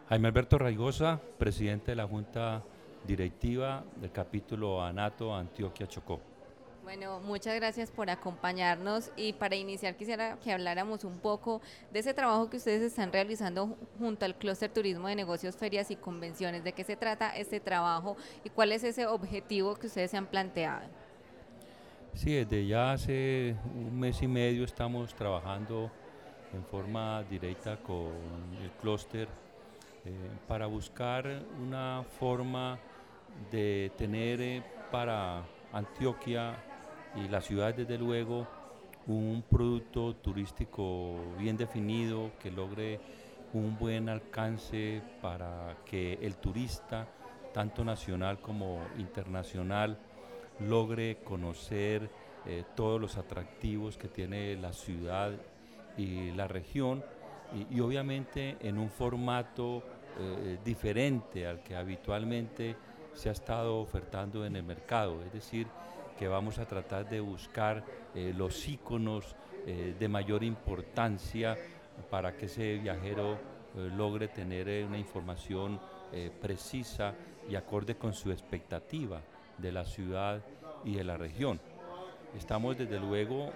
Jaime Alberto Raigosa, presidente de la Junta Directiva del capítulo ANATO Antioquia Chocó. Bueno, muchas gracias por acompañarnos y para iniciar quisiera que habláramos un poco de ese trabajo que ustedes están realizando junto al Clúster Turismo de Negocios, Ferias y Convenciones. ¿De qué se trata este trabajo y cuál es ese objetivo que ustedes se han planteado? Sí, desde ya hace un mes y medio estamos trabajando en forma directa con el clúster para buscar una forma de tener para Antioquia y la ciudad desde luego un producto turístico bien definido que logre un buen alcance para que el turista, tanto nacional como internacional, logre conocer todos los atractivos que tiene la ciudad y la región y obviamente en un formato diferente al que habitualmente se ha estado ofertando en el mercado, es decir, que vamos a tratar de buscar los íconos de mayor importancia para que ese viajero logre tener una información precisa y acorde con su expectativa de la ciudad y de la región. Estamos desde luego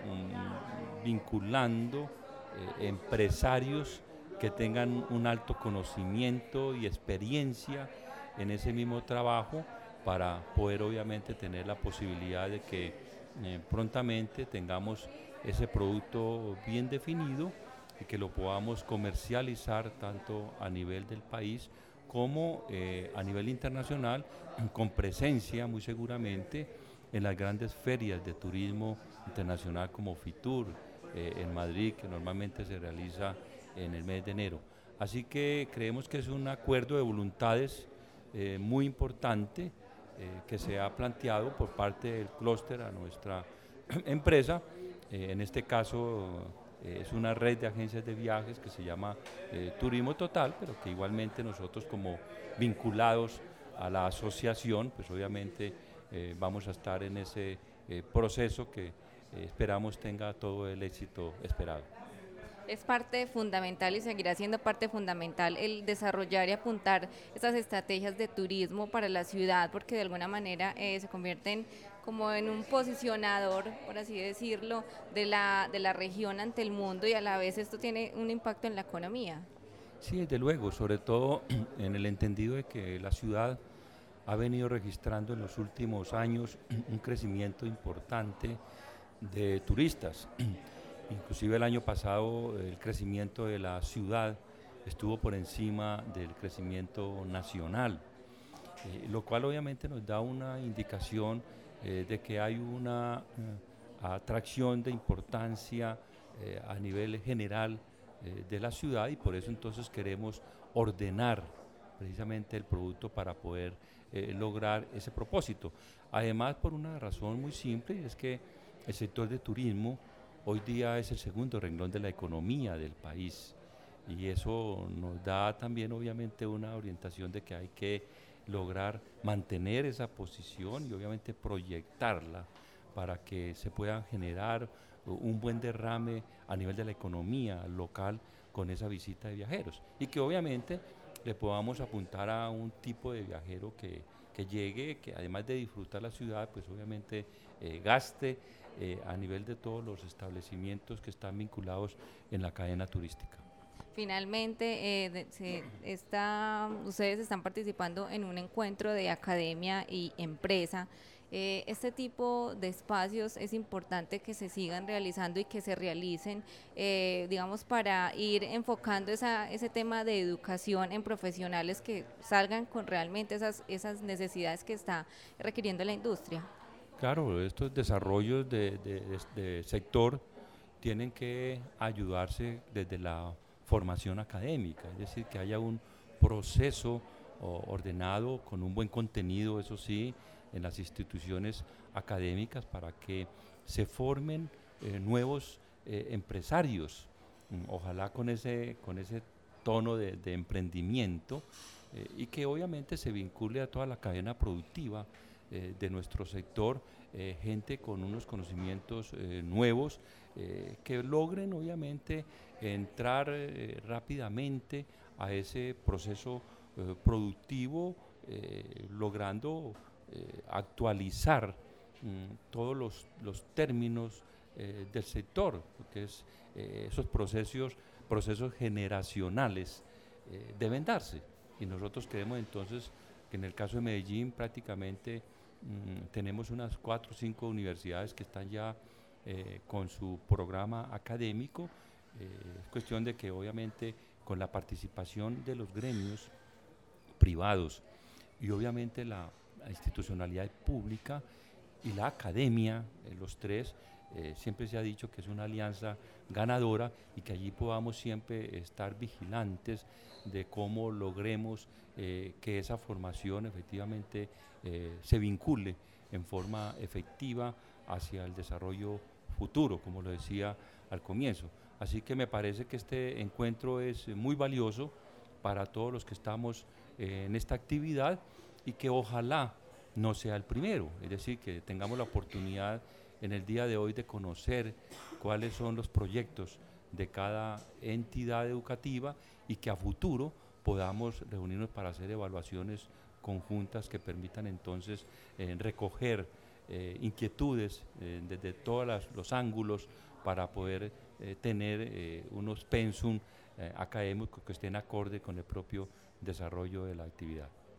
vinculando empresarios que tengan un alto conocimiento y experiencia en ese mismo trabajo para poder obviamente tener la posibilidad de que prontamente tengamos ese producto bien definido y que lo podamos comercializar tanto a nivel del país como a nivel internacional, con presencia muy seguramente en las grandes ferias de turismo internacional como FITUR en Madrid, que normalmente se realiza en el mes de enero. Así que creemos que es un acuerdo de voluntades muy importante que se ha planteado por parte del clúster a nuestra empresa. En este caso es una red de agencias de viajes que se llama Turismo Total, pero que igualmente nosotros como vinculados a la asociación, pues obviamente vamos a estar en ese proceso que esperamos tenga todo el éxito esperado. Es parte fundamental y seguirá siendo parte fundamental el desarrollar y apuntar estas estrategias de turismo para la ciudad, porque de alguna manera se convierten como en un posicionador, por así decirlo, de la región ante el mundo y a la vez esto tiene un impacto en la economía. Sí, desde luego, sobre todo en el entendido de que la ciudad ha venido registrando en los últimos años un crecimiento importante de turistas. Inclusive el año pasado el crecimiento de la ciudad estuvo por encima del crecimiento nacional, lo cual obviamente nos da una indicación de que hay una atracción de importancia a nivel general de la ciudad y por eso entonces queremos ordenar precisamente el producto para poder lograr ese propósito. Además, por una razón muy simple, es que el sector de turismo hoy día es el segundo renglón de la economía del país y eso nos da también obviamente una orientación de que hay que lograr mantener esa posición y obviamente proyectarla para que se puedan generar un buen derrame a nivel de la economía local con esa visita de viajeros y que obviamente le podamos apuntar a un tipo de viajero que llegue, que además de disfrutar la ciudad, pues obviamente gaste a nivel de todos los establecimientos que están vinculados en la cadena turística. Finalmente, ustedes están participando en un encuentro de academia y empresa. Este tipo de espacios es importante que se sigan realizando y que se realicen, digamos, para ir enfocando ese tema de educación en profesionales que salgan con realmente esas necesidades que está requiriendo la industria. Claro, estos desarrollos de sector tienen que ayudarse desde la formación académica, es decir, que haya un proceso ordenado con un buen contenido, eso sí, en las instituciones académicas para que se formen nuevos empresarios, ojalá con ese tono de emprendimiento y que obviamente se vincule a toda la cadena productiva de nuestro sector, gente con unos conocimientos nuevos que logren obviamente entrar rápidamente a ese proceso productivo, logrando actualizar todos los términos del sector, porque esos procesos generacionales deben darse. Y nosotros creemos entonces que en el caso de Medellín prácticamente tenemos unas 4 o 5 universidades que están ya con su programa académico. Es cuestión de que obviamente con la participación de los gremios privados y obviamente la institucionalidad pública y la academia, los tres, siempre se ha dicho que es una alianza ganadora y que allí podamos siempre estar vigilantes de cómo logremos que esa formación efectivamente se vincule en forma efectiva hacia el desarrollo futuro, como lo decía al comienzo. Así que me parece que este encuentro es muy valioso para todos los que estamos en esta actividad y que ojalá no sea el primero, es decir, que tengamos la oportunidad en el día de hoy de conocer cuáles son los proyectos de cada entidad educativa y que a futuro podamos reunirnos para hacer evaluaciones conjuntas que permitan entonces recoger inquietudes desde todos los ángulos para poder tener unos pensum académicos que estén acorde con el propio desarrollo de la actividad.